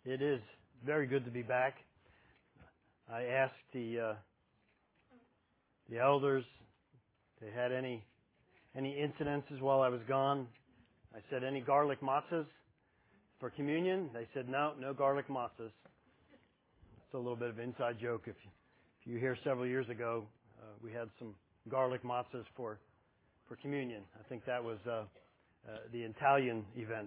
It is very good to be back. I asked the elders if they had any incidences while I was gone. I said, any garlic matzahs for communion? They said, no garlic matzahs. It's a little bit of an inside joke. If you hear several years ago, we had some garlic matzahs for communion. I think that was the Italian event.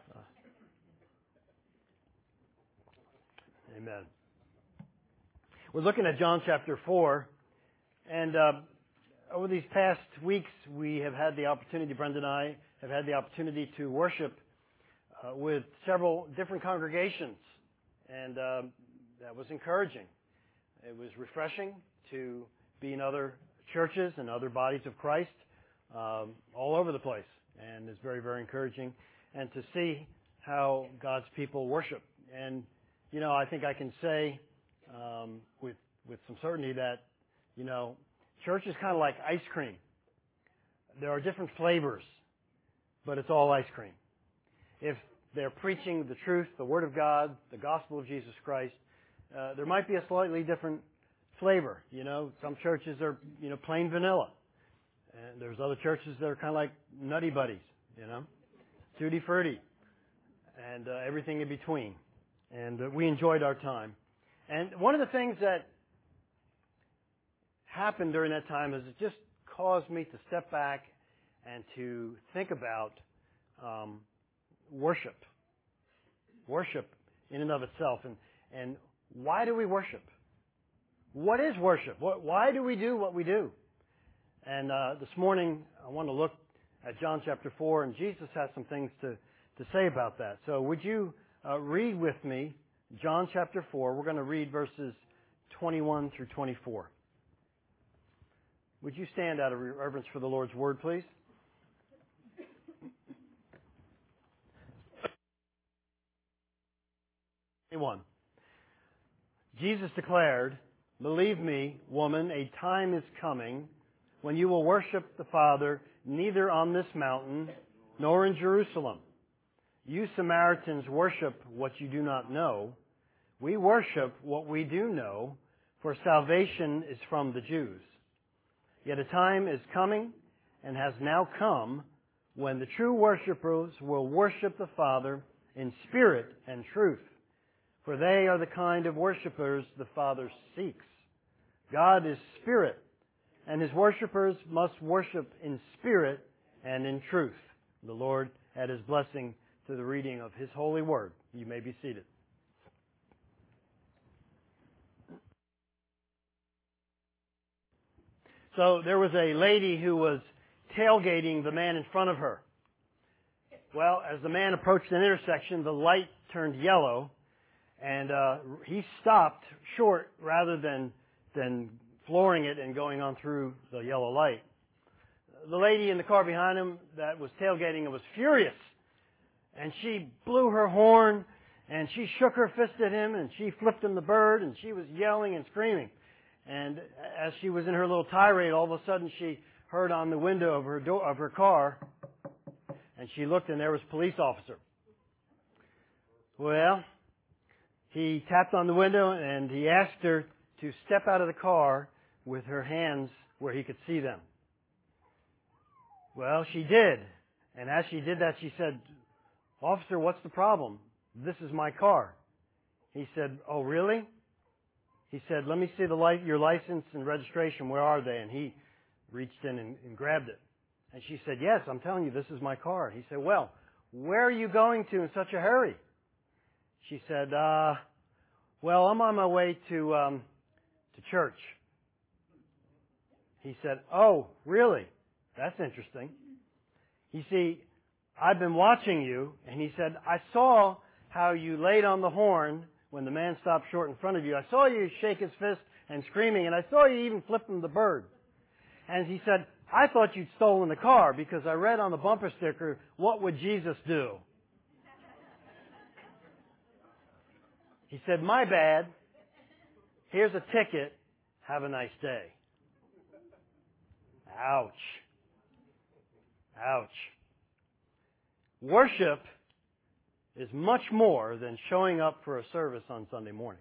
Amen. We're looking at John chapter 4, and over these past weeks we have had the opportunity, Brenda and I have had the opportunity to worship with several different congregations, and that was encouraging. It was refreshing to be in other churches and other bodies of Christ all over the place, and it's very, very encouraging, and to see how God's people worship. And you know, I think I can say with some certainty that, you know, church is kind of like ice cream. There are different flavors, but it's all ice cream. If they're preaching the truth, the Word of God, the gospel of Jesus Christ, there might be a slightly different flavor. You know, some churches are, you know, plain vanilla. And there's other churches that are kind of like Nutty Buddies, you know, Tutti Frutti, and everything in between. And we enjoyed our time. And one of the things that happened during that time is it just caused me to step back and to think about worship. Worship in and of itself. And why do we worship? What is worship? Why do we do what we do? And this morning I want to look at John chapter 4, and Jesus has some things to say about that. So would you read with me John chapter 4. We're going to read verses 21 through 24. Would you stand out of reverence for the Lord's word, please? Jesus declared, "Believe me, woman, a time is coming when you will worship the Father neither on this mountain nor in Jerusalem. You Samaritans worship what you do not know. We worship what we do know, for salvation is from the Jews. Yet a time is coming, and has now come, when the true worshipers will worship the Father in spirit and truth. For they are the kind of worshipers the Father seeks. God is spirit, and His worshipers must worship in spirit and in truth." The Lord add His blessing to the reading of His holy word. You may be seated. So there was a lady who was tailgating the man in front of her. Well, as the man approached an intersection, the light turned yellow, and he stopped short rather than flooring it and going on through the yellow light. The lady in the car behind him that was tailgating was furious, and she blew her horn, and she shook her fist at him, and she flipped him the bird, and she was yelling and screaming. And as she was in her little tirade, all of a sudden she heard on the window of her car, and she looked, and there was a police officer. Well, he tapped on the window, and he asked her to step out of the car with her hands where he could see them. Well, she did. And as she did that, she said, "Officer, what's the problem? This is my car." He said, "Oh, really?" He said, "Let me see your license and registration. Where are they?" And he reached in and grabbed it. And she said, "Yes, I'm telling you, this is my car." He said, "Well, where are you going to in such a hurry?" She said, "Well, I'm on my way to church." He said, "Oh, really? That's interesting. You see, I've been watching you." And he said, "I saw how you laid on the horn when the man stopped short in front of you. I saw you shake his fist and screaming, and I saw you even flip him the bird." And he said, "I thought you'd stolen the car because I read on the bumper sticker, 'What would Jesus do?'" He said, "My bad. Here's a ticket. Have a nice day." Ouch. Ouch. Worship is much more than showing up for a service on Sunday morning.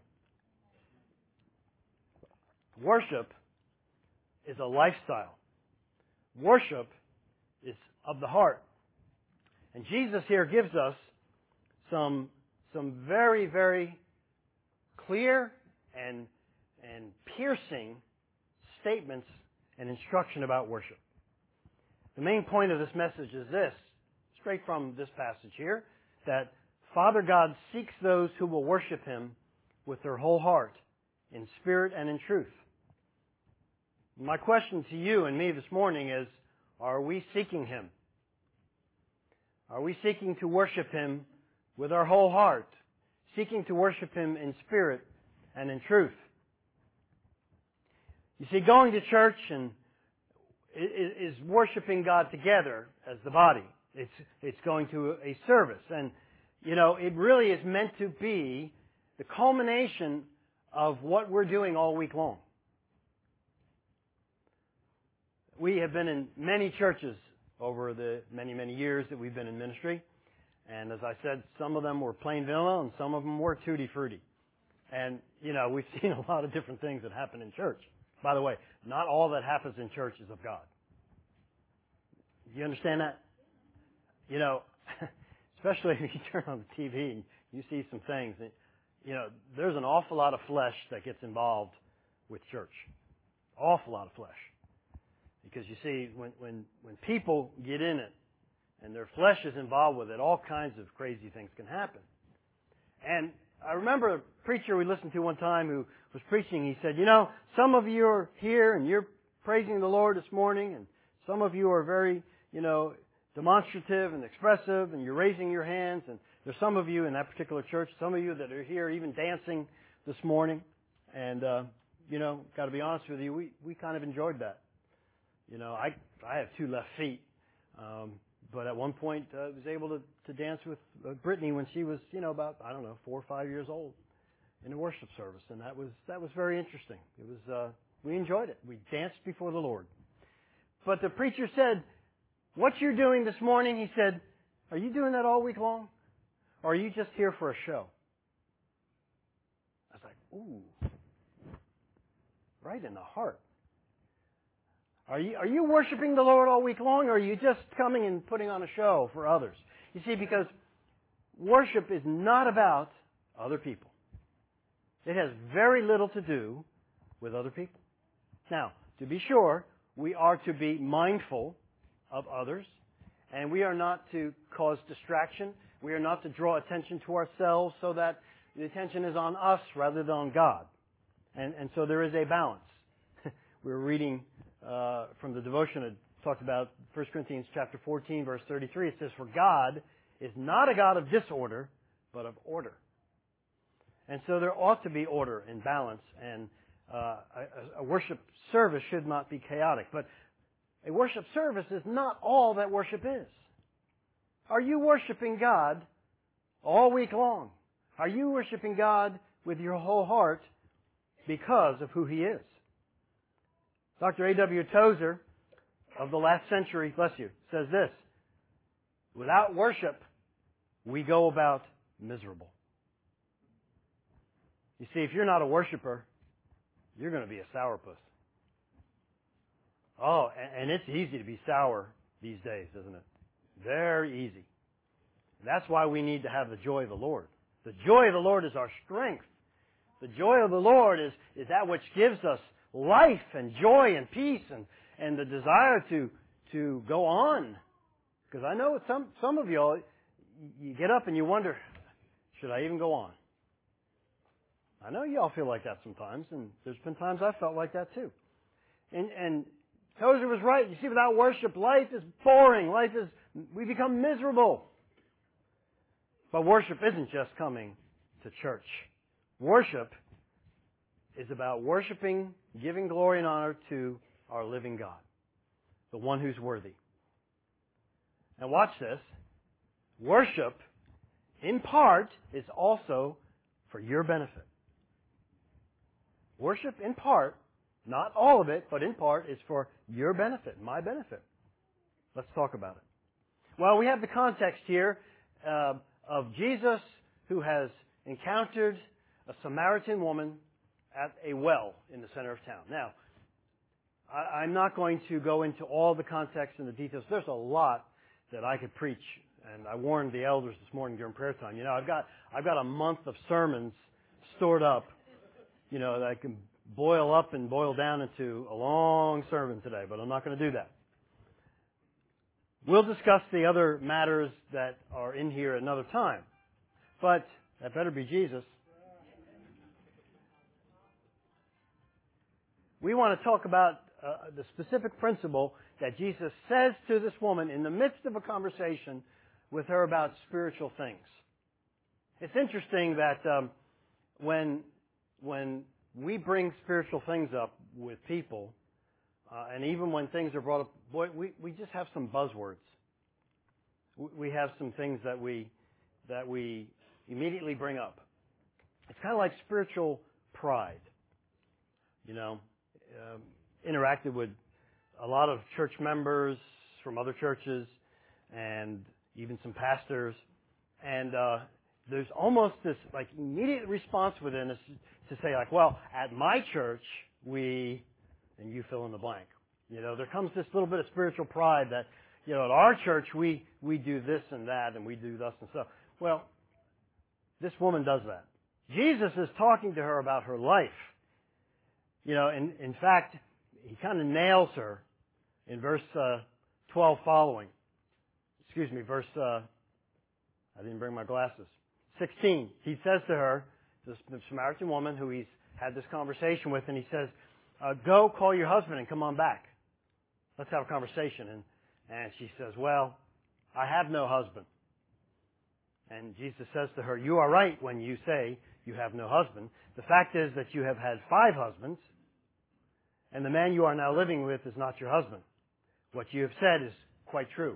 Worship is a lifestyle. Worship is of the heart. And Jesus here gives us some very, very clear and piercing statements and instruction about worship. The main point of this message is this, straight from this passage here, that Father God seeks those who will worship Him with their whole heart, in spirit and in truth. My question to you and me this morning is, are we seeking Him? Are we seeking to worship Him with our whole heart, seeking to worship Him in spirit and in truth? You see, going to church and is worshiping God together as the body. It's going to a service. And, it really is meant to be the culmination of what we're doing all week long. We have been in many churches over the many, many years that we've been in ministry. And as I said, some of them were plain vanilla and some of them were tutti frutti. And, we've seen a lot of different things that happen in church. By the way, not all that happens in church is of God. Do you understand that? Especially if you turn on the TV and you see some things. There's an awful lot of flesh that gets involved with church. Awful lot of flesh. Because you see, when people get in it and their flesh is involved with it, all kinds of crazy things can happen. And I remember a preacher we listened to one time who was preaching. He said, some of you are here and you're praising the Lord this morning, and some of you are very, demonstrative and expressive, and you're raising your hands, and there's some of you in that particular church, some of you that are here even dancing this morning, and, got to be honest with you, we kind of enjoyed that. I have 2 left feet, but at one point I was able to dance with Brittany when she was, about, 4 or 5 years old in a worship service, and that was very interesting. It was, we enjoyed it. We danced before the Lord. But the preacher said, what you're doing this morning, he said, are you doing that all week long? Or are you just here for a show? I was like, ooh, right in the heart. Are you worshiping the Lord all week long, or are you just coming and putting on a show for others? You see, because worship is not about other people. It has very little to do with other people. Now, to be sure, we are to be mindful of others, and we are not to cause distraction. We are not to draw attention to ourselves so that the attention is on us rather than on God. And so there is a balance. We were reading from the devotion, it talked about 1 Corinthians chapter 14, verse 33. It says, for God is not a God of disorder, but of order. And so there ought to be order and balance, and a worship service should not be chaotic. But a worship service is not all that worship is. Are you worshiping God all week long? Are you worshiping God with your whole heart because of who He is? Dr. A.W. Tozer of the last century, bless you, says this, without worship, we go about miserable. You see, if you're not a worshiper, you're going to be a sourpuss. Oh, and it's easy to be sour these days, isn't it? Very easy. That's why we need to have the joy of the Lord. The joy of the Lord is our strength. The joy of the Lord is that which gives us life and joy and peace and the desire to go on. Because I know some of y'all, you get up and you wonder, should I even go on? I know y'all feel like that sometimes, and there's been times I felt like that too. And Tozer was right. You see, without worship, life is boring. We become miserable. But worship isn't just coming to church. Worship is about worshiping, giving glory and honor to our living God, the one who's worthy. And watch this. Worship, in part, is also for your benefit. Worship, in part, not all of it, but in part, is for your benefit, my benefit. Let's talk about it. Well, we have the context here of Jesus who has encountered a Samaritan woman at a well in the center of town. Now, I'm not going to go into all the context and the details. There's a lot that I could preach, and I warned the elders this morning during prayer time. You know, I've got a month of sermons stored up, you know, that I can boil up and boil down into a long sermon today, but I'm not going to do that. We'll discuss the other matters that are in here another time, but that better be Jesus. We want to talk about the specific principle that Jesus says to this woman in the midst of a conversation with her about spiritual things. It's interesting that when we bring spiritual things up with people, and even when things are brought up, boy, we just have some buzzwords. We have some things that we immediately bring up. It's kind of like spiritual pride, you know. Interacted with a lot of church members from other churches and even some pastors, and there's almost this like immediate response within us to say like, well, at my church we, and you fill in the blank. You know, there comes this little bit of spiritual pride that, you know, at our church we do this and that and we do thus and so. Well, this woman does that. Jesus is talking to her about her life. You know, in fact, he kind of nails her in verse 12 following. Excuse me, verse, I didn't bring my glasses. 16, he says to her, the Samaritan woman who he's had this conversation with, and he says, go call your husband and come on back. Let's have a conversation. And she says, well, I have no husband. And Jesus says to her, you are right when you say you have no husband. The fact is that you have had 5 husbands, and the man you are now living with is not your husband. What you have said is quite true.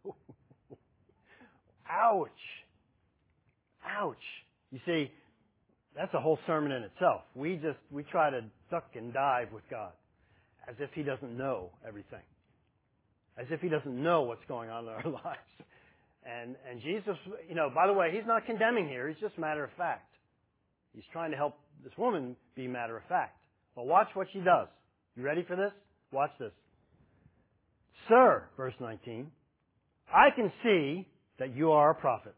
Ouch. Ouch. You see, that's a whole sermon in itself. We try to duck and dive with God as if He doesn't know everything. As if He doesn't know what's going on in our lives. And Jesus, you know, by the way, He's not condemning here. He's just matter of fact. He's trying to help this woman be matter of fact. But watch what she does. You ready for this? Watch this. Sir, verse 19, I can see that you are a prophet.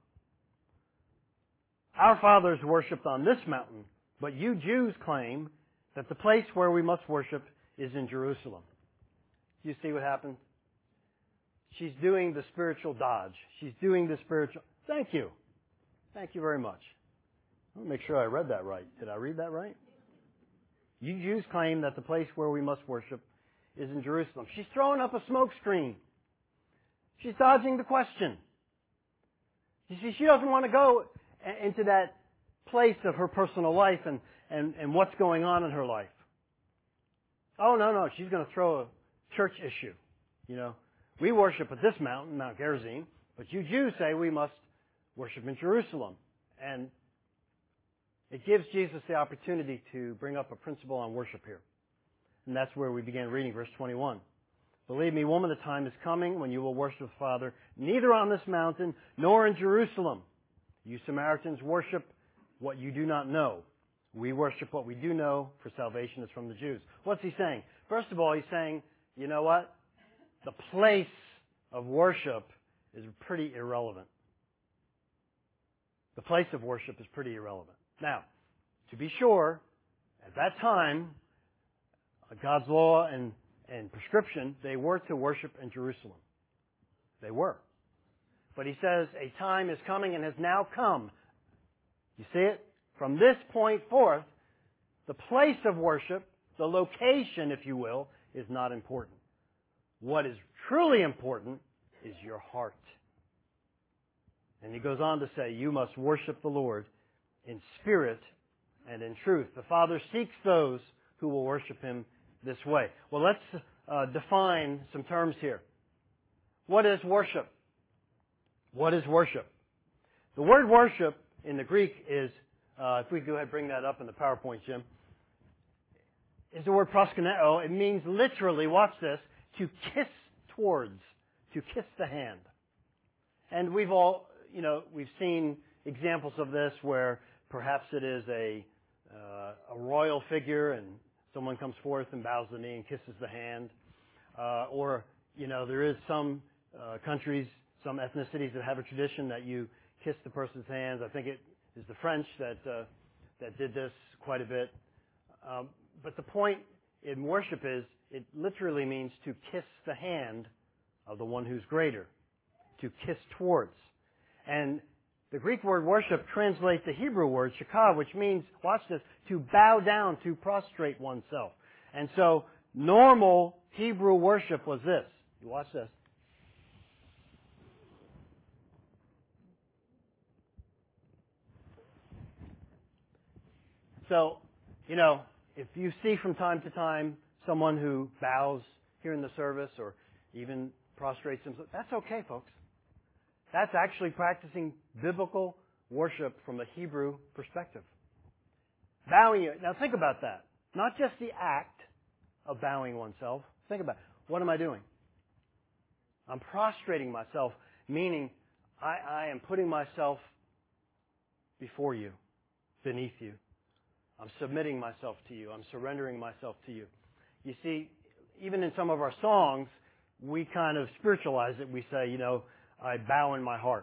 Our fathers worshipped on this mountain, but you Jews claim that the place where we must worship is in Jerusalem. You see what happened? She's doing the spiritual dodge. She's doing the spiritual... Thank you. Thank you very much. Let me make sure I read that right. Did I read that right? You Jews claim that the place where we must worship is in Jerusalem. She's throwing up a smoke screen. She's dodging the question. You see, she doesn't want to go into that place of her personal life and what's going on in her life. Oh, no, she's going to throw a church issue. You know, we worship at this mountain, Mount Gerizim, but you Jews say we must worship in Jerusalem. And it gives Jesus the opportunity to bring up a principle on worship here. And that's where we began reading verse 21. Believe me, woman, the time is coming when you will worship the Father neither on this mountain nor in Jerusalem. You Samaritans worship what you do not know. We worship what we do know, for salvation is from the Jews. What's he saying? First of all, he's saying, you know what? The place of worship is pretty irrelevant. The place of worship is pretty irrelevant. Now, to be sure, at that time, God's law and prescription, they were to worship in Jerusalem. They were. But he says, a time is coming and has now come. You see it? From this point forth, the place of worship, the location, if you will, is not important. What is truly important is your heart. And he goes on to say, you must worship the Lord in spirit and in truth. The Father seeks those who will worship Him this way. Well, let's define some terms here. What is worship? What is worship? The word worship in the Greek is, if we go ahead and bring that up in the PowerPoint, Jim, is the word proskuneo. It means literally, watch this, to kiss towards, to kiss the hand. And we've all, we've seen examples of this where perhaps it is a royal figure and someone comes forth and bows the knee and kisses the hand. Or there is some countries, some ethnicities that have a tradition that you kiss the person's hands. I think it is the French that did this quite a bit. But the point in worship is it literally means to kiss the hand of the one who's greater, to kiss towards. And the Greek word worship translates the Hebrew word shakah, which means, watch this, to bow down, to prostrate oneself. And so normal Hebrew worship was this. You watch this. So, if you see from time to time someone who bows here in the service or even prostrates themselves, that's okay, folks. That's actually practicing biblical worship from a Hebrew perspective. Bowing, now think about that. Not just the act of bowing oneself. Think about it. What am I doing? I'm prostrating myself, meaning I am putting myself before you, beneath you. I'm submitting myself to you. I'm surrendering myself to you. You see, even in some of our songs, we kind of spiritualize it. We say, I bow in my heart.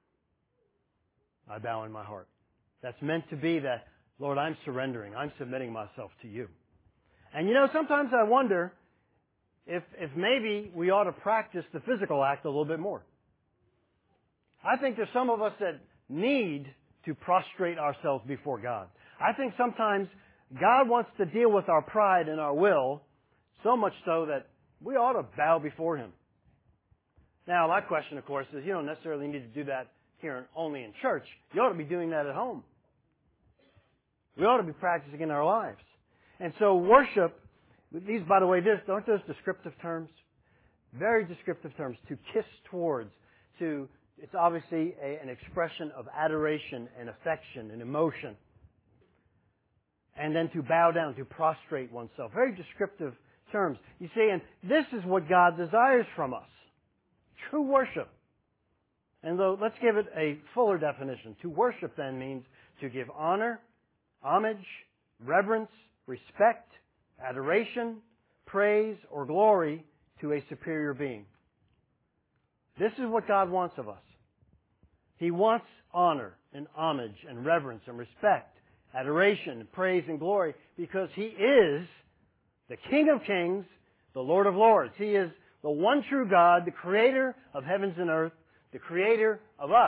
I bow in my heart. That's meant to be that, Lord, I'm surrendering. I'm submitting myself to you. And sometimes I wonder if maybe we ought to practice the physical act a little bit more. I think there's some of us that need to prostrate ourselves before God. I think sometimes God wants to deal with our pride and our will so much so that we ought to bow before Him. Now, my question, of course, is you don't necessarily need to do that here only in church. You ought to be doing that at home. We ought to be practicing in our lives. And so worship, these, by the way, aren't those descriptive terms? Very descriptive terms. To kiss towards, it's obviously an expression of adoration and affection and emotion. And then to bow down, to prostrate oneself. Very descriptive terms. You see, and this is what God desires from us. True worship. And let's give it a fuller definition. To worship then means to give honor, homage, reverence, respect, adoration, praise, or glory to a superior being. This is what God wants of us. He wants honor and homage and reverence and respect, adoration and praise and glory because He is the King of Kings, the Lord of Lords. He is the one true God, the creator of heavens and earth, the creator of us.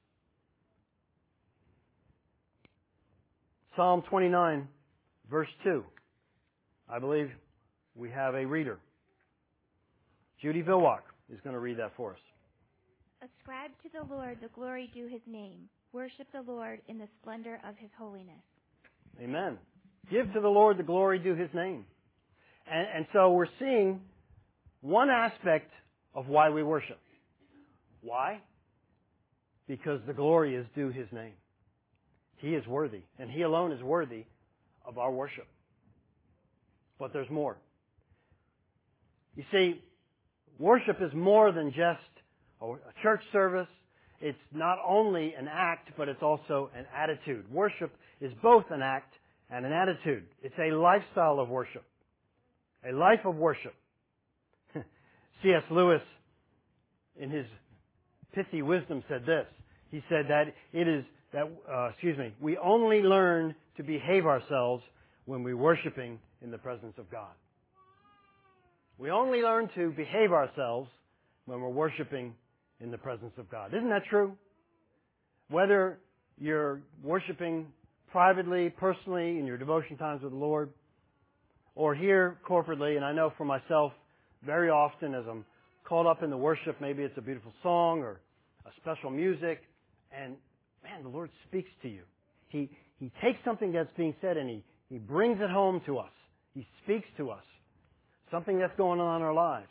Psalm 29, verse 2. I believe we have a reader. Judy Vilwalk is going to read that for us. Ascribe to the Lord the glory due His name. Worship the Lord in the splendor of His holiness. Amen. Give to the Lord the glory due His name. And so we're seeing one aspect of why we worship. Why? Because the glory is due His name. He is worthy, and He alone is worthy of our worship. But there's more. You see, worship is more than just a church service. It's not only an act, but it's also an attitude. Worship is both an act and an attitude. It's a lifestyle of worship. A life of worship. C.S. Lewis, in his pithy wisdom, said this. He said that we only learn to behave ourselves when we're worshiping in the presence of God. We only learn to behave ourselves when we're worshiping in the presence of God. Isn't that true? Whether you're worshiping privately, personally, in your devotion times with the Lord, or here corporately, and I know for myself, very often as I'm caught up in the worship, maybe it's a beautiful song or a special music, and man, the Lord speaks to you. He takes something that's being said and He brings it home to us. He speaks to us. Something that's going on in our lives.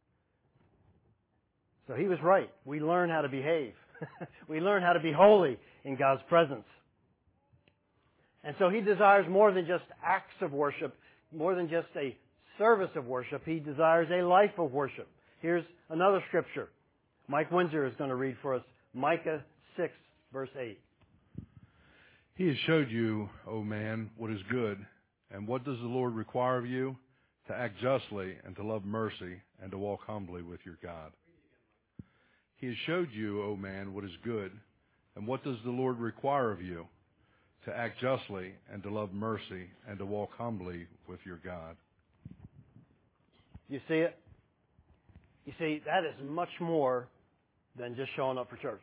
So He was right. We learn how to behave. We learn how to be holy in God's presence. And so He desires more than just acts of worship, more than just a service of worship. He desires a life of worship. Here's another scripture. Mike Windsor is going to read for us Micah 6, verse 8. He has showed you, O man, what is good, and what does the Lord require of you? To act justly, and to love mercy, and to walk humbly with your God. He has showed you, O man, what is good, and what does the Lord require of you? To act justly, and to love mercy, and to walk humbly with your God. You see it? You see, that is much more than just showing up for church.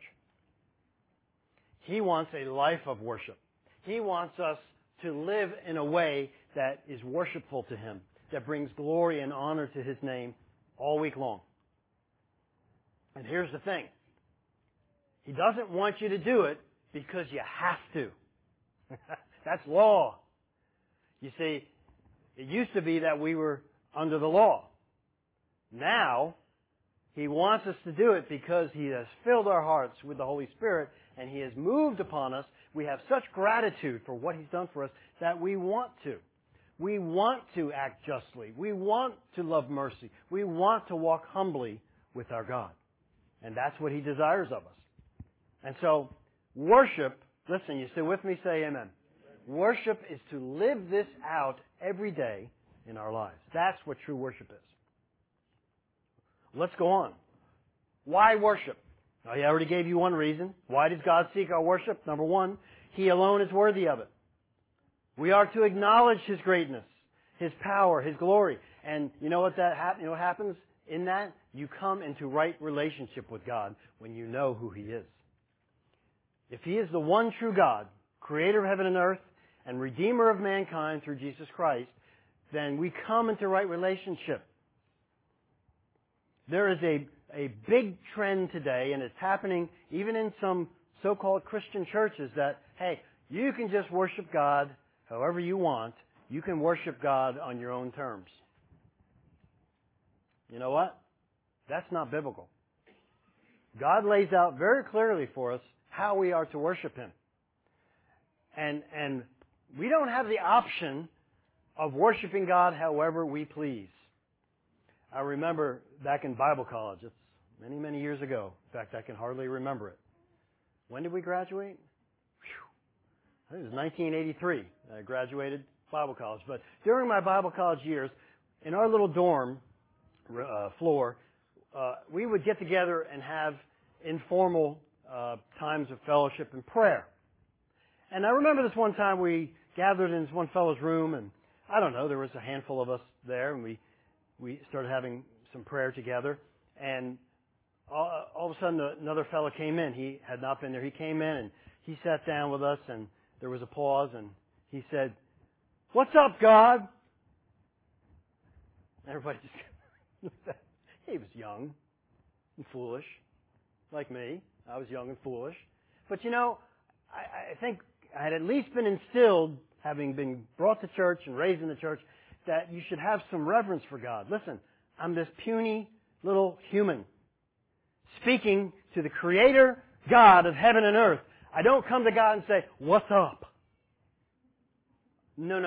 He wants a life of worship. He wants us to live in a way that is worshipful to Him, that brings glory and honor to His name all week long. And here's the thing. He doesn't want you to do it because you have to. That's law. You see, it used to be that we were under the law. Now, He wants us to do it because He has filled our hearts with the Holy Spirit and He has moved upon us. We have such gratitude for what He's done for us that we want to. We want to act justly. We want to love mercy. We want to walk humbly with our God. And that's what He desires of us. And so, worship, listen, you still with me? Say amen. Worship is to live this out every day in our lives. That's what true worship is. Let's go on. Why worship? I already gave you one reason. Why does God seek our worship? Number one, He alone is worthy of it. We are to acknowledge His greatness, His power, His glory. And you know what what happens in that? You come into right relationship with God when you know who He is. If He is the one true God, creator of heaven and earth, and redeemer of mankind through Jesus Christ, then we come into right relationship. There is a big trend today, and it's happening even in some so-called Christian churches, that, hey, you can just worship God however you want. You can worship God on your own terms. You know what? That's not biblical. God lays out very clearly for us how we are to worship Him. And we don't have the option of worshiping God however we please. I remember back in Bible college, it's many, many years ago. In fact, I can hardly remember it. When did we graduate? I think it was 1983. I graduated Bible college. But during my Bible college years, in our little dorm floor, we would get together and have informal times of fellowship and prayer. And I remember this one time we gathered in this one fellow's room, and I don't know, there was a handful of us there, and we started having some prayer together. And all of a sudden, another fellow came in. He had not been there. He came in, and he sat down with us, and there was a pause, and he said, "What's up, God?" Everybody just he was young and foolish, like me. I was young and foolish. But you know, I think I had at least been instilled, having been brought to church and raised in the church, that you should have some reverence for God. Listen, I'm this puny little human speaking to the Creator God of heaven and earth. I don't come to God and say, "What's up?" No.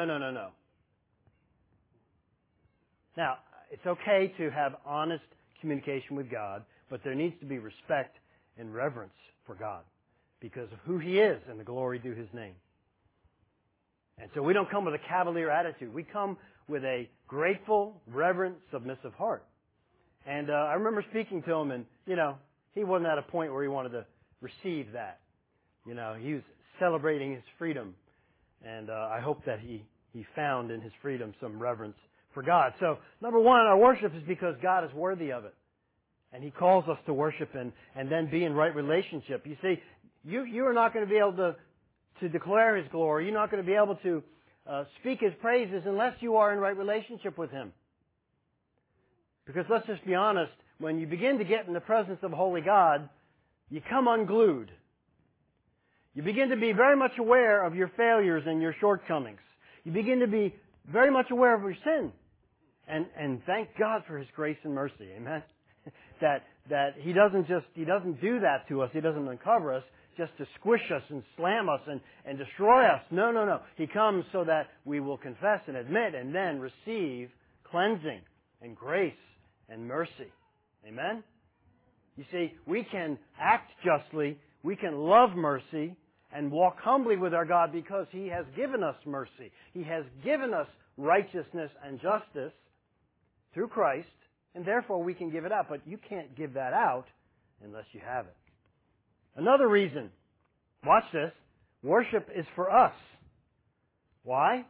Now, it's okay to have honest communication with God, but there needs to be respect and reverence for God because of who He is and the glory due His name. And so we don't come with a cavalier attitude. We come with a grateful, reverent, submissive heart. And I remember speaking to him, and, you know, he wasn't at a point where he wanted to receive that. You know, he was celebrating his freedom. And I hope that he found in his freedom some reverence for God. So, number one, our worship is because God is worthy of it. And He calls us to worship and then be in right relationship. You see, you are not going to be able to declare His glory. You're not going to be able to speak His praises unless you are in right relationship with Him. Because let's just be honest, when you begin to get in the presence of holy God, you come unglued. You begin to be very much aware of your failures and your shortcomings. You begin to be very much aware of your sin. And thank God for His grace and mercy. Amen? That He doesn't do that to us. He doesn't uncover us just to squish us and slam us and destroy us. No. He comes so that we will confess and admit and then receive cleansing and grace and mercy. Amen? You see, we can act justly, We can love mercy and walk humbly with our God because He has given us mercy. He has given us righteousness and justice through Christ, and therefore we can give it out. But you can't give that out unless you have it. Another reason, watch this, worship is for us. Why?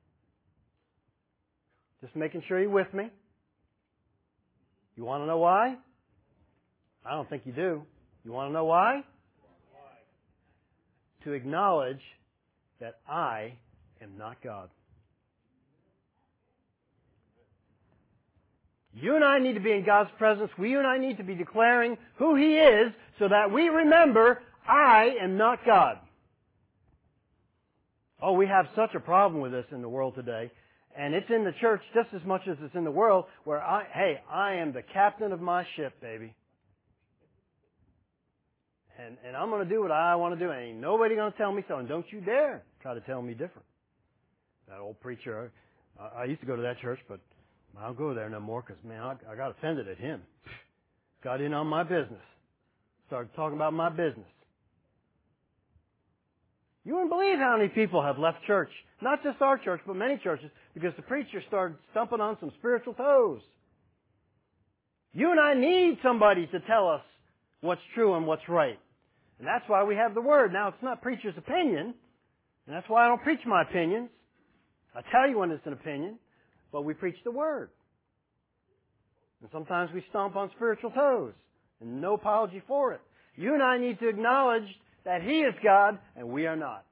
Just making sure you're with me. You want to know why? I don't think you do. You want to know why? To acknowledge that I am not God. You and I need to be in God's presence. You and I need to be declaring who He is so that we remember I am not God. Oh, we have such a problem with this in the world today. And it's in the church just as much as it's in the world where I am the captain of my ship, baby. And I'm going to do what I want to do. And ain't nobody going to tell me so. And don't you dare try to tell me different. That old preacher, I used to go to that church, but I don't go there no more because, man, I got offended at him. Got in on my business. Started talking about my business. You wouldn't believe how many people have left church. Not just our church, but many churches, because the preacher started stumping on some spiritual toes. You and I need somebody to tell us what's true and what's right. And that's why we have the Word. Now, it's not preacher's opinion, and that's why I don't preach my opinions. I tell you when it's an opinion, but we preach the Word. And sometimes we stomp on spiritual toes, and no apology for it. You and I need to acknowledge that He is God, and we are not.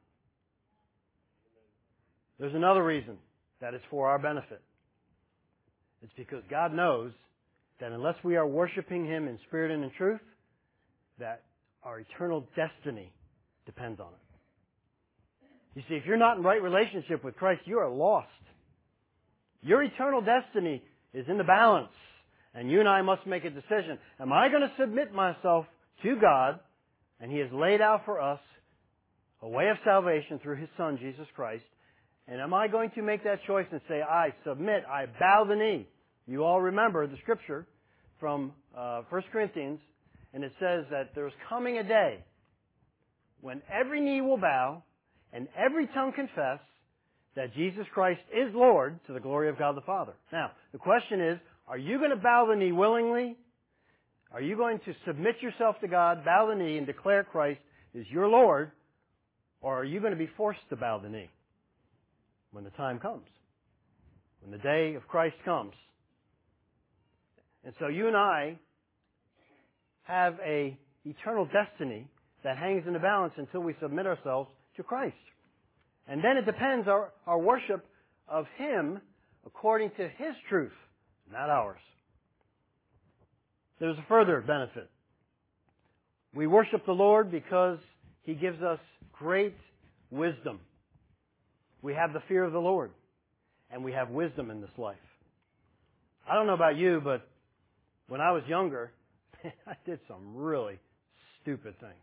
There's another reason that it's for our benefit. It's because God knows that unless we are worshiping Him in spirit and in truth, that our eternal destiny depends on it. You see, if you're not in right relationship with Christ, you are lost. Your eternal destiny is in the balance, and you and I must make a decision. Am I going to submit myself to God, and He has laid out for us a way of salvation through His Son, Jesus Christ, and am I going to make that choice and say, I submit, I bow the knee? You all remember the scripture from 1 Corinthians, and it says that there's coming a day when every knee will bow and every tongue confess that Jesus Christ is Lord to the glory of God the Father. Now, the question is, are you going to bow the knee willingly? Are you going to submit yourself to God, bow the knee, and declare Christ is your Lord? Or are you going to be forced to bow the knee when the time comes? When the day of Christ comes? And so you and I have an eternal destiny that hangs in the balance until we submit ourselves to Christ. And then it depends our worship of Him according to His truth, not ours. There's a further benefit. We worship the Lord because He gives us great wisdom. We have the fear of the Lord, and we have wisdom in this life. I don't know about you, but when I was younger, I did some really stupid things.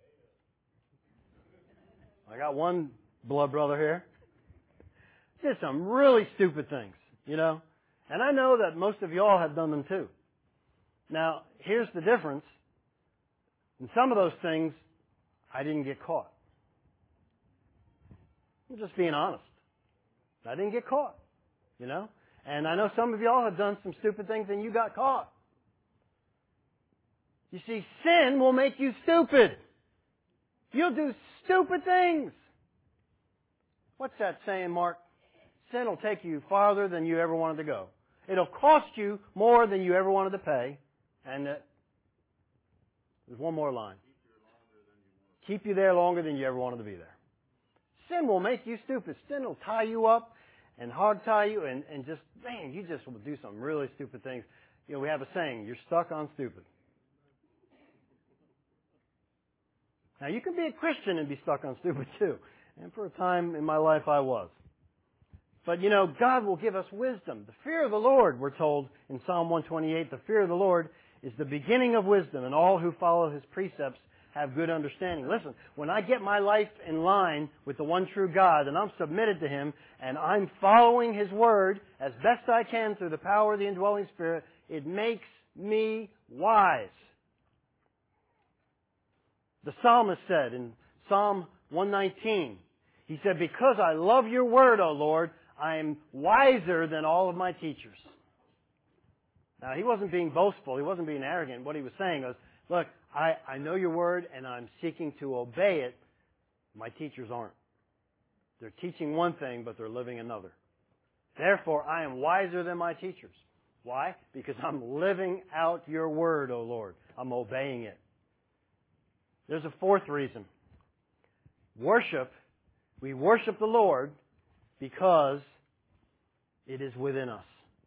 I got one blood brother here. Did some really stupid things, you know. And I know that most of y'all have done them too. Now, here's the difference. In some of those things, I didn't get caught. I'm just being honest. I didn't get caught, you know. And I know some of y'all have done some stupid things and you got caught. You see, sin will make you stupid. You'll do stupid things. What's that saying, Mark? Sin will take you farther than you ever wanted to go. It'll cost you more than you ever wanted to pay. And there's one more line. Keep you there longer than you ever wanted to be there. Sin will make you stupid. Sin will tie you up and hog tie you and just, man, you just will do some really stupid things. You know, we have a saying, you're stuck on stupid. Now, you can be a Christian and be stuck on stupid too. And for a time in my life, I was. But, you know, God will give us wisdom. The fear of the Lord, we're told in Psalm 128, the fear of the Lord is the beginning of wisdom, and all who follow His precepts have good understanding. Listen, when I get my life in line with the one true God, and I'm submitted to Him, and I'm following His Word as best I can through the power of the indwelling Spirit, it makes me wise. The psalmist said in Psalm 119, he said, because I love your word, O Lord, I am wiser than all of my teachers. Now, he wasn't being boastful. He wasn't being arrogant. What he was saying was, look, I know your word and I'm seeking to obey it. My teachers aren't. They're teaching one thing, but they're living another. Therefore, I am wiser than my teachers. Why? Because I'm living out your word, O Lord. I'm obeying it. There's a fourth reason. Worship. We worship the Lord because it is within us.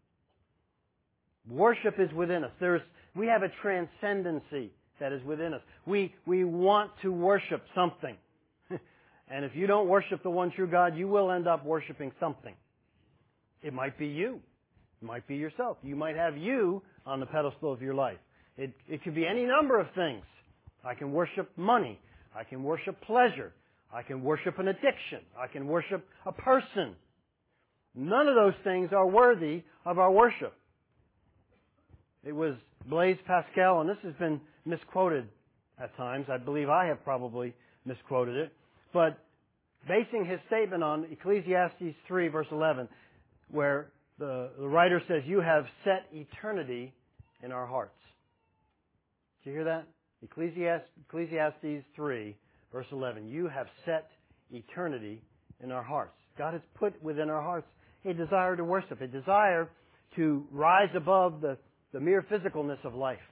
Worship is within us. We have a transcendency that is within us. We want to worship something. And if you don't worship the one true God, you will end up worshiping something. It might be you. It might be yourself. You might have you on the pedestal of your life. It could be any number of things. I can worship money. I can worship pleasure. I can worship an addiction. I can worship a person. None of those things are worthy of our worship. It was Blaise Pascal, and this has been misquoted at times. I believe I have probably misquoted it. But basing his statement on Ecclesiastes 3, verse 11, where the writer says, you have set eternity in our hearts. Did you hear that? Ecclesiastes 3, verse 11. You have set eternity in our hearts. God has put within our hearts a desire to worship, a desire to rise above the mere physicalness of life.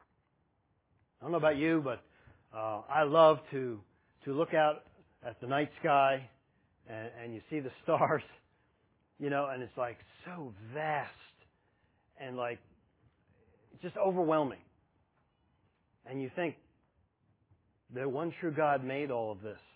I don't know about you, but I love to look out at the night sky and you see the stars, and it's like so vast and like just overwhelming. And you think, the one true God made all of this.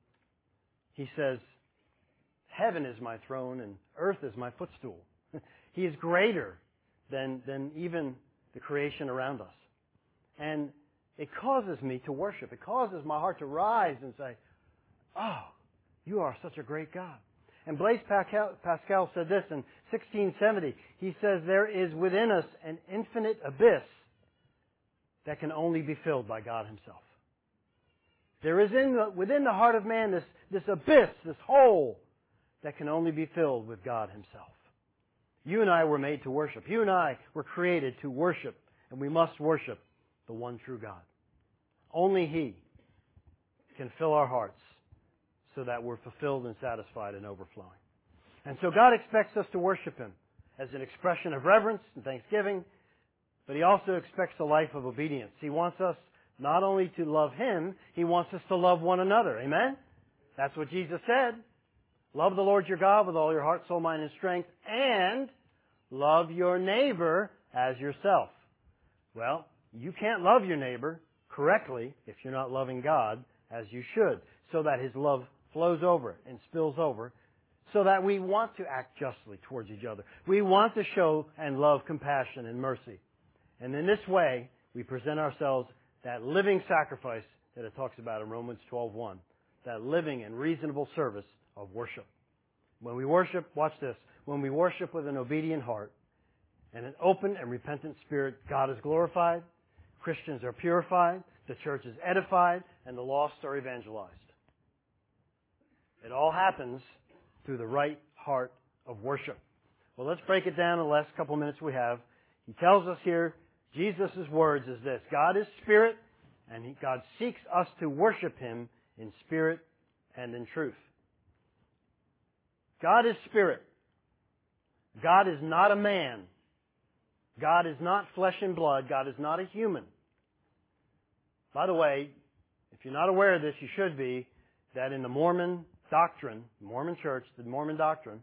He says, heaven is my throne and earth is my footstool. He is greater than even the creation around us. And it causes me to worship. It causes my heart to rise and say, oh, you are such a great God. And Blaise Pascal said this in 1670. He says, there is within us an infinite abyss that can only be filled by God Himself. There is within the heart of man this abyss, this hole that can only be filled with God Himself. You and I were made to worship. You and I were created to worship, and we must worship the one true God. Only He can fill our hearts so that we're fulfilled and satisfied and overflowing. And so God expects us to worship Him as an expression of reverence and thanksgiving, but He also expects a life of obedience. He wants us not only to love Him, He wants us to love one another. Amen? That's what Jesus said. Love the Lord your God with all your heart, soul, mind, and strength, and love your neighbor as yourself. Well, you can't love your neighbor correctly if you're not loving God as you should, so that His love flows over and spills over, so that we want to act justly towards each other. We want to show and love compassion and mercy. And in this way, we present ourselves that living sacrifice that it talks about in Romans 12:1, that living and reasonable service of worship. When we worship, watch this, when we worship with an obedient heart and an open and repentant spirit, God is glorified, Christians are purified, the church is edified, and the lost are evangelized. It all happens through the right heart of worship. Well, let's break it down in the last couple minutes we have. He tells us here, Jesus' words is this: God is spirit, and God seeks us to worship Him in spirit and in truth. God is spirit. God is not a man. God is not flesh and blood. God is not a human. By the way, if you're not aware of this, you should be, that in the Mormon doctrine, the Mormon church, the Mormon doctrine,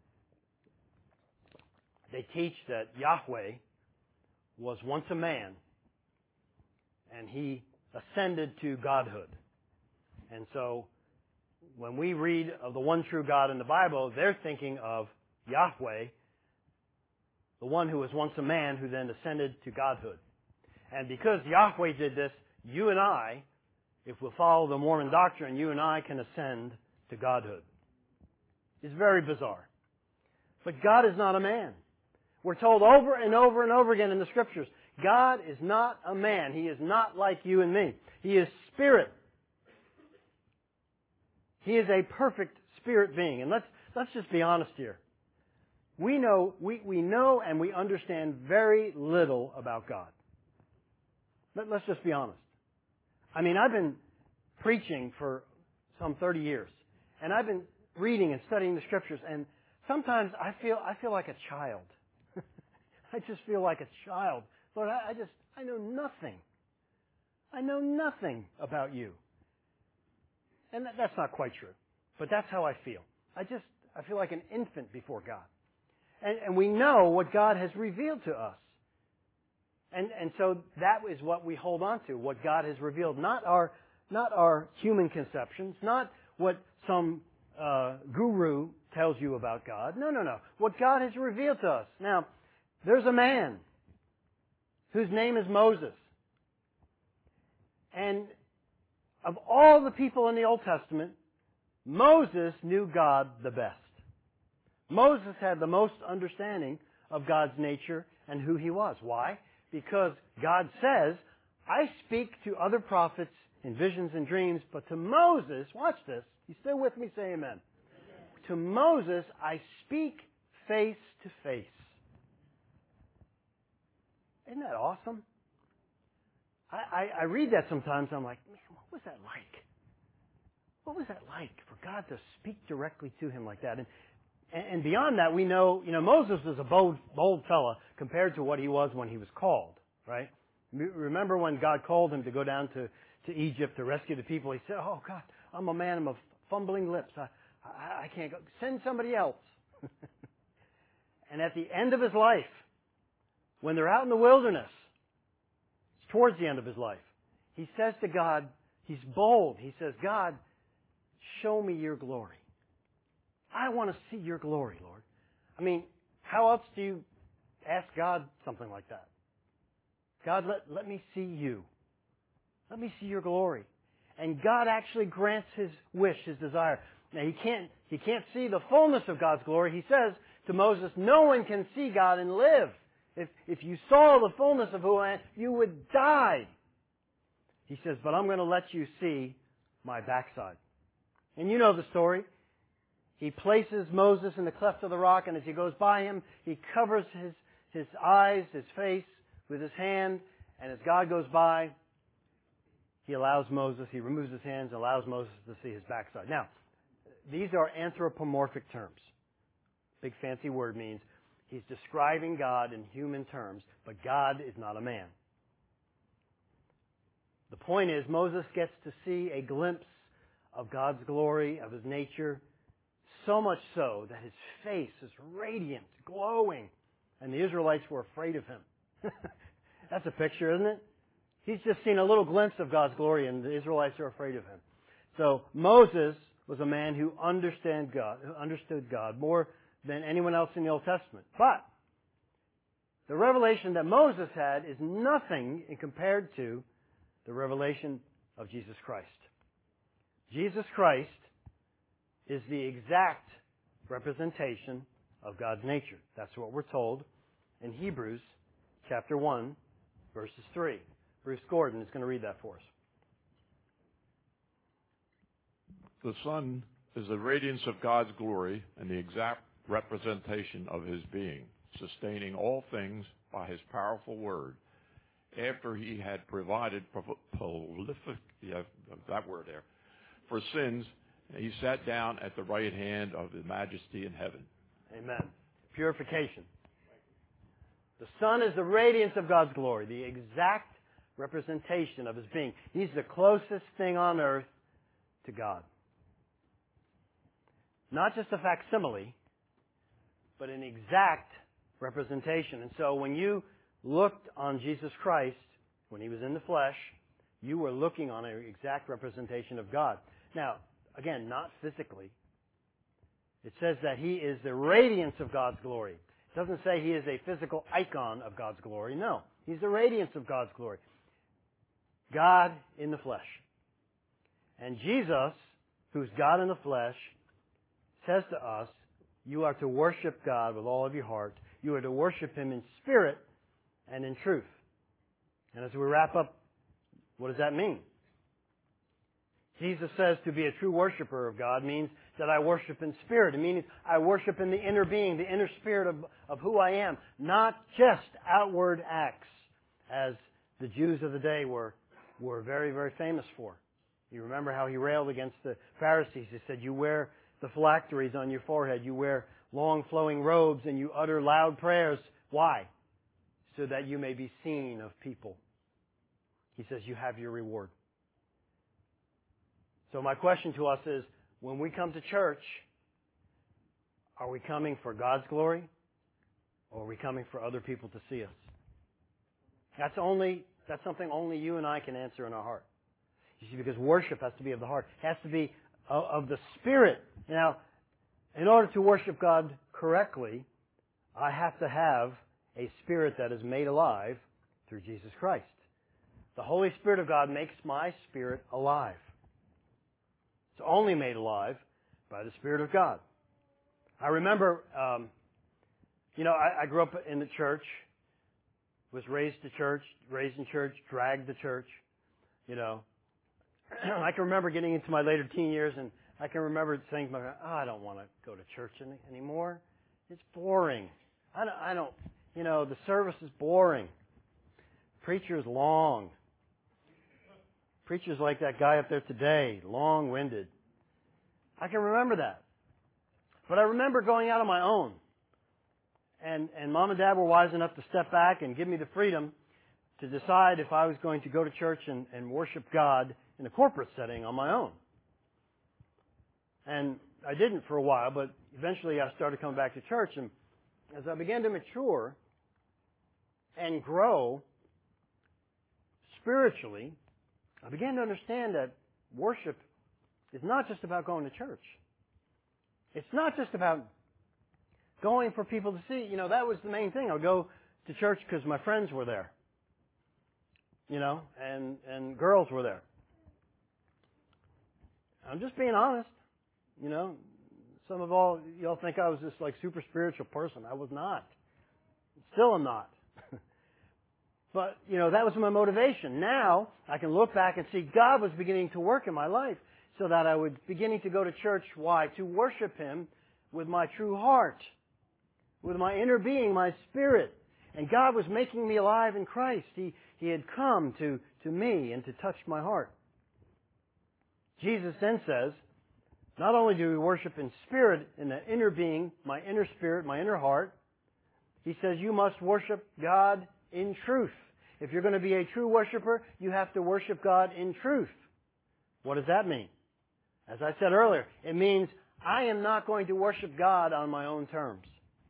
they teach that Yahweh was once a man and He ascended to godhood. And so when we read of the one true God in the Bible, they're thinking of Yahweh, the one who was once a man who then ascended to godhood. And because Yahweh did this, you and I, if we'll follow the Mormon doctrine, you and I can ascend to godhood. It's very bizarre. But God is not a man. We're told over and over and over again in the Scriptures, God is not a man. He is not like you and me. He is spirit. He is a perfect spirit being. And let's just be honest here. We know and we understand very little about God. Let's just be honest. I mean, I've been preaching for some 30 years, and I've been reading and studying the Scriptures, and sometimes I feel like a child. I just feel like a child. Lord, I know nothing. I know nothing about you. And that's not quite true, but that's how I feel. I feel like an infant before God. And we know what God has revealed to us. And so that is what we hold on to, what God has revealed. Not our human conceptions, not what some guru tells you about God. No. What God has revealed to us. Now, there's a man whose name is Moses. And of all the people in the Old Testament, Moses knew God the best. Moses had the most understanding of God's nature and who He was. Why? Because God says, I speak to other prophets in visions and dreams, but to Moses, watch this, you still with me? Say amen. Amen. To Moses, I speak face to face. Isn't that awesome? I read that sometimes, I'm like, man, what was that like? What was that like for God to speak directly to him like that? And beyond that, we know, Moses was a bold fella compared to what he was when he was called, right? Remember when God called him to go down to Egypt to rescue the people? He said, oh, God, I'm a man of fumbling lips. I can't go. Send somebody else. And at the end of his life, when they're out in the wilderness, it's towards the end of his life, he says to God, he's bold. He says, God, show me your glory. I want to see your glory, Lord. I mean, how else do you ask God something like that? God, let me see you. Let me see your glory. And God actually grants his wish, his desire. Now, he can't see the fullness of God's glory. He says to Moses, no one can see God and live. If you saw the fullness of who I am, you would die. He says, but I'm going to let you see my backside. And you know the story. He places Moses in the cleft of the rock, and as he goes by him, he covers his eyes, his face, with his hand, and as God goes by, he removes his hands, allows Moses to see his backside. Now, these are anthropomorphic terms. Big fancy word means he's describing God in human terms, but God is not a man. The point is, Moses gets to see a glimpse of God's glory, of his nature, so much so that his face is radiant, glowing, and the Israelites were afraid of him. That's a picture, isn't it? He's just seen a little glimpse of God's glory, and the Israelites are afraid of him. So Moses was a man who understood God more than anyone else in the Old Testament. But the revelation that Moses had is nothing compared to the revelation of Jesus Christ. Jesus Christ is the exact representation of God's nature. That's what we're told in Hebrews chapter 1, verses 3. Bruce Gordon is going to read that for us. The Son is the radiance of God's glory and the exact representation of His being, sustaining all things by His powerful word. After He had provided for sins, He sat down at the right hand of the Majesty in heaven. Amen. Purification. The Son is the radiance of God's glory, the exact representation of His being. He's the closest thing on earth to God. Not just a facsimile, but an exact representation. And so when you looked on Jesus Christ, when He was in the flesh, you were looking on an exact representation of God. Now, again, not physically. It says that He is the radiance of God's glory. It doesn't say He is a physical icon of God's glory. No, He's the radiance of God's glory. God in the flesh. And Jesus, who's God in the flesh, says to us, you are to worship God with all of your heart. You are to worship Him in spirit and in truth. And as we wrap up, what does that mean? Jesus says to be a true worshiper of God means that I worship in spirit. It means I worship in the inner being, the inner spirit of who I am, not just outward acts, as the Jews of the day were very, very famous for. You remember how he railed against the Pharisees. He said, you wear the phylacteries on your forehead, you wear long flowing robes, and you utter loud prayers. Why? So that you may be seen of people. He says, you have your reward. So my question to us is, when we come to church, are we coming for God's glory, or are we coming for other people to see us? That's something only you and I can answer in our heart. You see, because worship has to be of the heart. It has to be of the Spirit. Now, in order to worship God correctly, I have to have a spirit that is made alive through Jesus Christ. The Holy Spirit of God makes my spirit alive. It's only made alive by the Spirit of God. I remember, I grew up in the church, was raised in church, dragged to church, I can remember getting into my later teen years, and I can remember saying to myself, I don't want to go to church anymore. It's boring. I don't, the service is boring. Preacher is long. Preacher's like that guy up there today, long-winded. I can remember that. But I remember going out on my own. And Mom and Dad were wise enough to step back and give me the freedom to decide if I was going to go to church and worship God in a corporate setting on my own. And I didn't for a while, but eventually I started coming back to church. And as I began to mature and grow spiritually, I began to understand that worship is not just about going to church. It's not just about going for people to see. That was the main thing. I would go to church because my friends were there. And girls were there. I'm just being honest. Some of y'all think I was this super spiritual person. I was not. Still am not. But, that was my motivation. Now, I can look back and see God was beginning to work in my life so that I was beginning to go to church. Why? To worship Him with my true heart, with my inner being, my spirit. And God was making me alive in Christ. He had come to me and to touch my heart. Jesus then says, not only do we worship in spirit, in the inner being, my inner spirit, my inner heart, He says you must worship God in truth. If you're going to be a true worshiper, you have to worship God in truth. What does that mean? As I said earlier, it means I am not going to worship God on my own terms.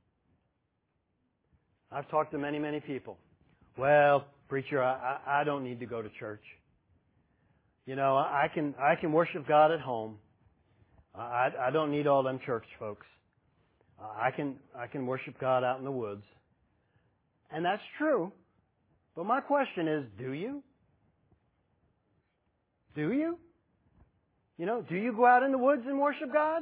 I've talked to many, many people. Well, preacher, I don't need to go to church. I can worship God at home. I don't need all them church folks. I can worship God out in the woods. And that's true. But my question is, do you? Do you? Do you go out in the woods and worship God?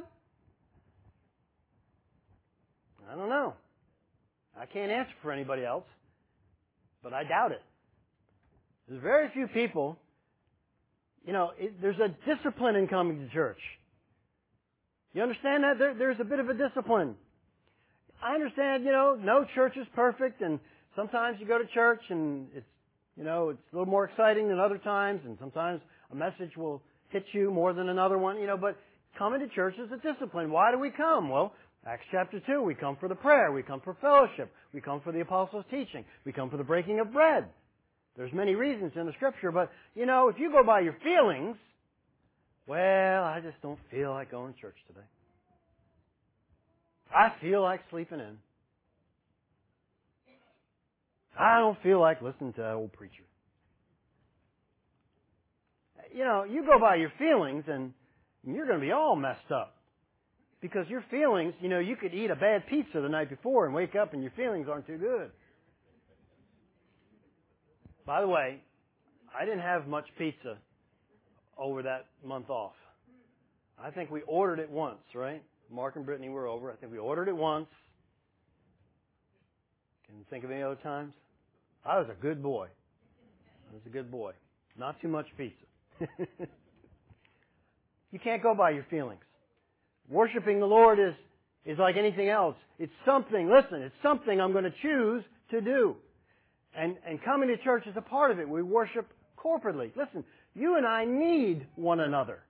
I don't know. I can't answer for anybody else, but I doubt it. There's very few people, there's a discipline in coming to church. You understand that? There's a bit of a discipline. I understand, no church is perfect, and sometimes you go to church and it's a little more exciting than other times, and sometimes a message will hit you more than another one, but coming to church is a discipline. Why do we come? Well, Acts chapter 2, we come for the prayer, we come for fellowship, we come for the apostles' teaching, we come for the breaking of bread. There's many reasons in the Scripture, but, if you go by your feelings, well, I just don't feel like going to church today. I feel like sleeping in. I don't feel like listening to that old preacher. You go by your feelings and you're going to be all messed up. Because your feelings, you could eat a bad pizza the night before and wake up and your feelings aren't too good. By the way, I didn't have much pizza over that month off. I think we ordered it once, right? Mark and Brittany were over. I think we ordered it once. Can you think of any other times? I was a good boy. That's a good boy. Not too much pizza. You can't go by your feelings. Worshiping the Lord is like anything else. It's something, listen, it's something I'm going to choose to do. And coming to church is a part of it. We worship corporately. Listen, you and I need one another.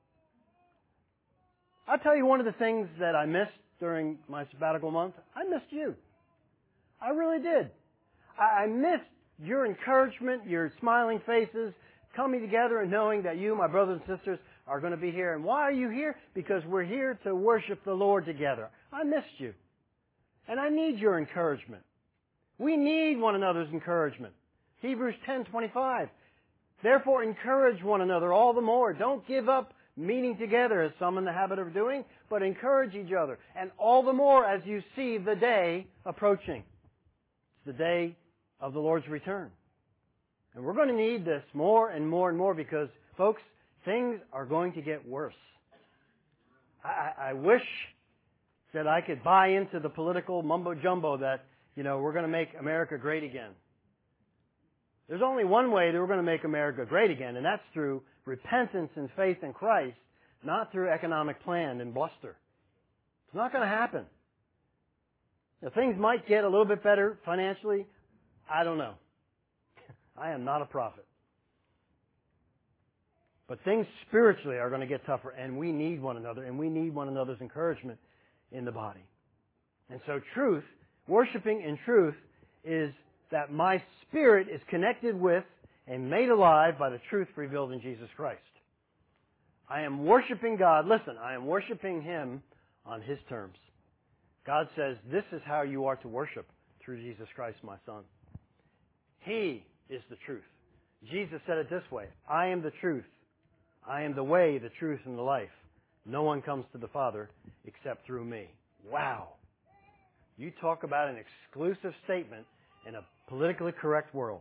I'll tell you one of the things that I missed during my sabbatical month. I missed you. I really did. I missed your encouragement, your smiling faces, coming together and knowing that you, my brothers and sisters, are going to be here. And why are you here? Because we're here to worship the Lord together. I missed you. And I need your encouragement. We need one another's encouragement. Hebrews 10:25. Therefore encourage one another all the more. Don't give up meeting together as some in the habit of doing, but encourage each other. And all the more as you see the day approaching. It's the day of the Lord's return. And we're going to need this more and more and more because, folks, things are going to get worse. I wish that I could buy into the political mumbo-jumbo that, we're going to make America great again. There's only one way that we're going to make America great again, and that's through repentance and faith in Christ, not through economic plan and bluster. It's not going to happen. Now, things might get a little bit better financially. I don't know. I am not a prophet. But things spiritually are going to get tougher, and we need one another, and we need one another's encouragement in the body. And so truth, worshiping in truth, is that my spirit is connected with and made alive by the truth revealed in Jesus Christ. I am worshiping God. Listen, I am worshiping Him on His terms. God says, this is how you are to worship through Jesus Christ, my Son. He is the truth. Jesus said it this way, I am the truth. I am the way, the truth, and the life. No one comes to the Father except through me. Wow. You talk about an exclusive statement in a politically correct world.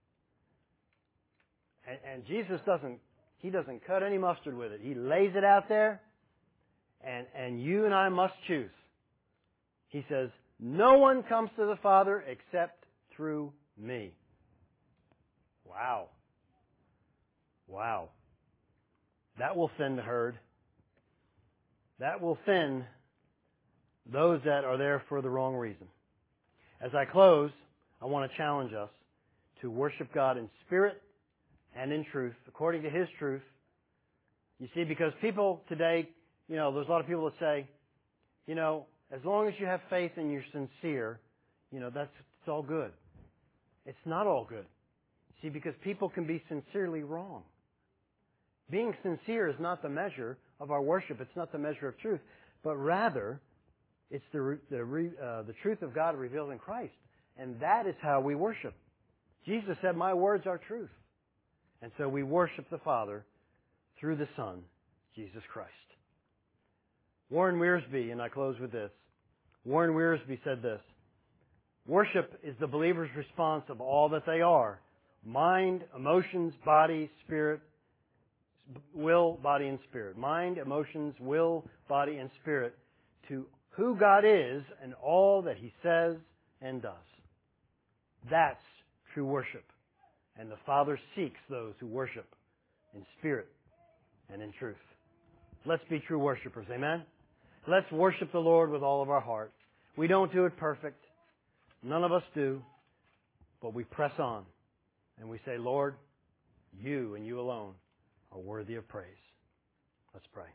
And Jesus doesn't cut any mustard with it. He lays it out there, and you and I must choose. He says, no one comes to the Father except through me. Wow. Wow. That will thin the herd. That will thin those that are there for the wrong reason. As I close, I want to challenge us to worship God in spirit and in truth, according to His truth. You see, because people today, there's a lot of people that say, as long as you have faith and you're sincere, it's all good. It's not all good. See, because people can be sincerely wrong. Being sincere is not the measure of our worship. It's not the measure of truth, but rather it's the truth of God revealed in Christ. And that is how we worship. Jesus said, my words are truth. And so we worship the Father through the Son, Jesus Christ. Warren Wiersbe, and I close with this. Warren Wiersbe said this, worship is the believer's response of all that they are. Mind, emotions, body, spirit, will, body, and spirit. Mind, emotions, will, body, and spirit to who God is and all that He says and does. That's true worship. And the Father seeks those who worship in spirit and in truth. Let's be true worshipers. Amen? Let's worship the Lord with all of our heart. We don't do it perfect. None of us do. But we press on. And we say, Lord, you and you alone are worthy of praise. Let's pray.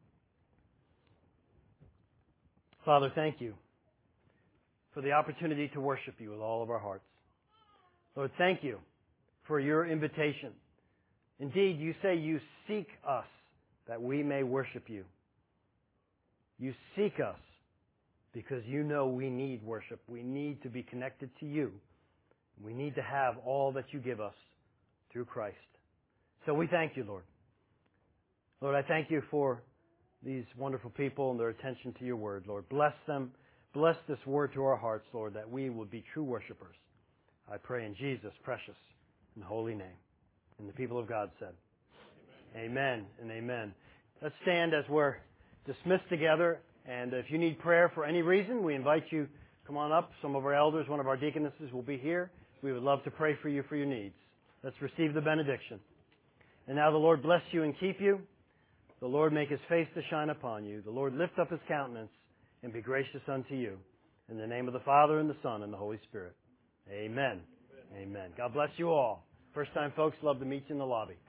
Father, thank you for the opportunity to worship you with all of our hearts. Lord, thank you for your invitation. Indeed, you say you seek us that we may worship you. You seek us because you know we need worship. We need to be connected to you. We need to have all that you give us through Christ. So we thank you, Lord. Lord, I thank you for these wonderful people and their attention to your word, Lord. Bless them. Bless this word to our hearts, Lord, that we will be true worshipers. I pray in Jesus' precious and holy name. And the people of God said, amen and amen. Let's stand as we're dismissed together. And if you need prayer for any reason, we invite you, come on up. Some of our elders, one of our deaconesses will be here. We would love to pray for you for your needs. Let's receive the benediction. And now the Lord bless you and keep you. The Lord make his face to shine upon you. The Lord lift up his countenance and be gracious unto you. In the name of the Father, and the Son, and the Holy Spirit. Amen. Amen. God bless you all. First time folks, love to meet you in the lobby.